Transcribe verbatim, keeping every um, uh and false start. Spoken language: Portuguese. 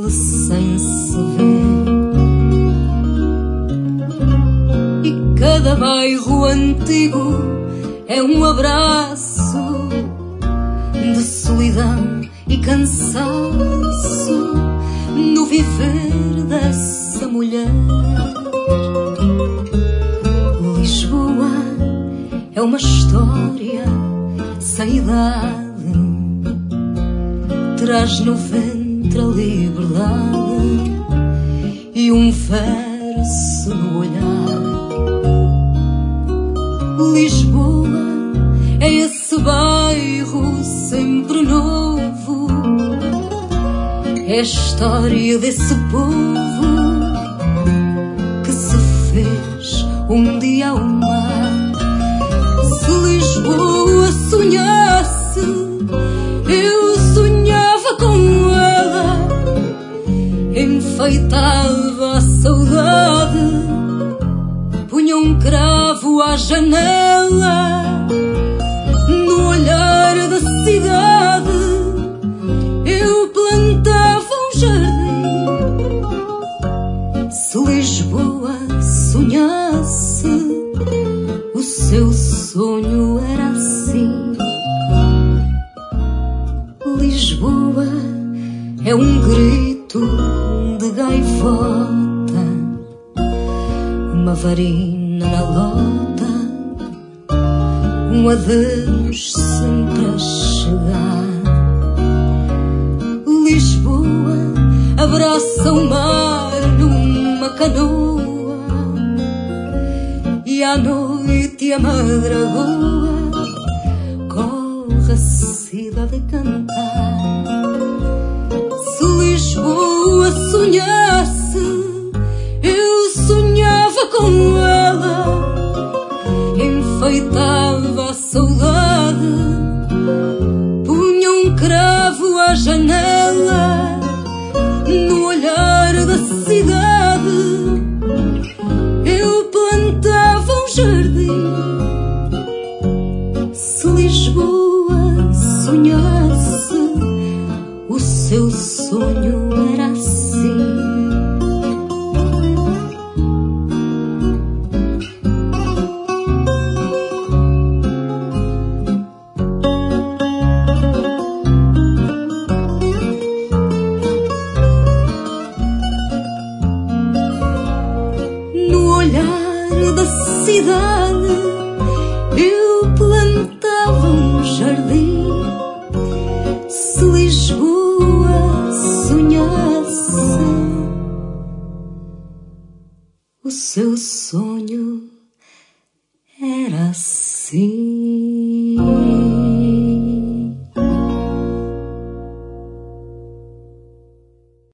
ele sem se ver. E cada bairro antigo é um abraço de solidão e cansaço no viver dessa mulher. Lisboa é uma história sem idade, traz no ventre a liberdade e um verso no olhar. Lisboa é esse bairro sempre novo, é a história desse povo que se fez um dia ao mar. Se Lisboa sonhasse, eu sonhava com ela, enfeitava a saudade, punha um cravo à janela. No olhar da cidade eu plantava um jardim. Se Lisboa sonhasse, o seu sonho era assim. Lisboa é um grito de gaivota, uma varina na lota, um adeus sempre a chegar. Lisboa abraça o mar numa canoa e à noite a madragoa corre a cidade a cantar. Se Lisboa sonhasse, eu sonhava com ela, enfeitava a saudade, punha um cravo à janela. No olhar da cidade eu plantava um jardim. Se Lisboa sonhasse, o seu sonho era assim. Da cidade eu plantava um jardim. Se Lisboa sonhasse, o seu sonho era assim.